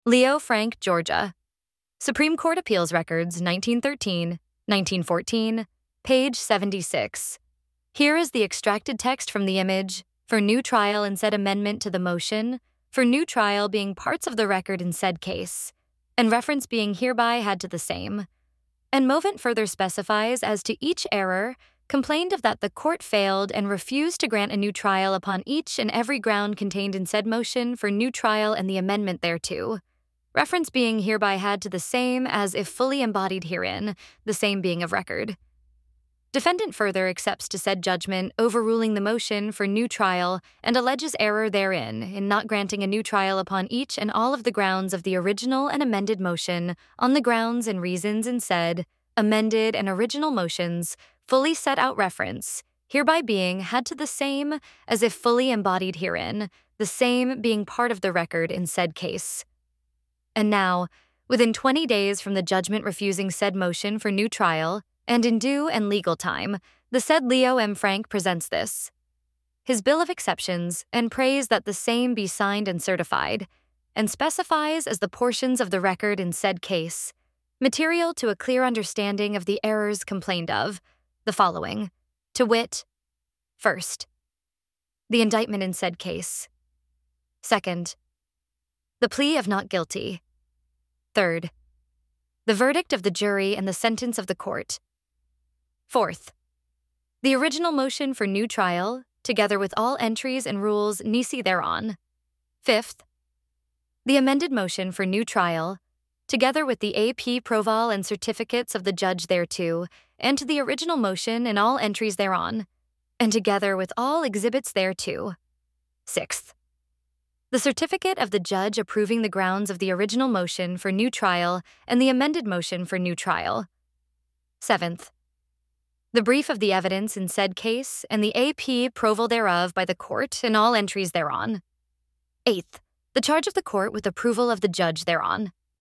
Leo Frank, Georgia. Supreme Court Appeals Records, 1913, 1914, page 76. Here is the extracted text from the image, for new trial and said amendment to the motion, for new trial being parts of the record in said case, and reference being hereby had to the same. And movement further specifies as to each error, complained of that the court failed and refused to grant a new trial upon each and every ground contained in said motion for new trial and the amendment thereto. Reference being hereby had to the same as if fully embodied herein, the same being of record. Defendant further accepts to said judgment, overruling the motion for new trial and alleges error therein in not granting a new trial upon each and all of the grounds of the original and amended motion on the grounds and reasons in said, amended and original motions, fully set out reference, hereby being had to the same as if fully embodied herein, the same being part of the record in said case. And now, within 20 days from the judgment refusing said motion for new trial, and in due and legal time, the said Leo M. Frank presents this, his bill of exceptions, and prays that the same be signed and certified, and specifies as the portions of the record in said case, material to a clear understanding of the errors complained of, the following, to wit, first, the indictment in said case. Second, the plea of not guilty. Third, the verdict of the jury and the sentence of the court. Fourth, the original motion for new trial, together with all entries and rules nisi thereon. Fifth, the amended motion for new trial, together with the AP proval and certificates of the judge thereto, and to the original motion and all entries thereon, and together with all exhibits thereto. Sixth, the certificate of the judge approving the grounds of the original motion for new trial and the amended motion for new trial. Seventh, the brief of the evidence in said case and the AP proval thereof by the court and all entries thereon. Eighth, the charge of the court with approval of the judge thereon.